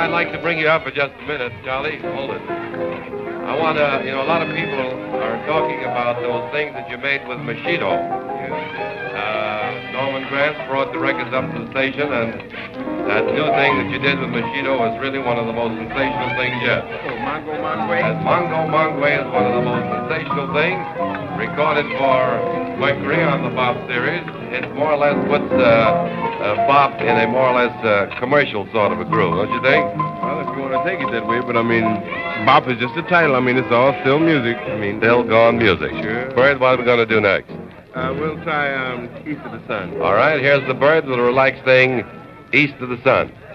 I'd like to bring you up for just a minute, Charlie. Hold it. I want to, a lot of people are talking about those things that you made with Machido. Norman Granz brought the records up to the station, and that new thing that you did with Machido was really one of the most sensational things yet. Oh, Mongo Mongwe? Mongo Mongwe is one of the most sensational things, recorded for Mercury on the Bop series. It more or less puts Bop in a more or less commercial sort of a groove, don't you think? Well, if you want to take it that way, but Bop is just a title. It's all still music. Still gone music. Sure. Bird, what are we going to do next? We'll try East of the Sun. All right, here's the Bird with a relaxed thing, East of the Sun.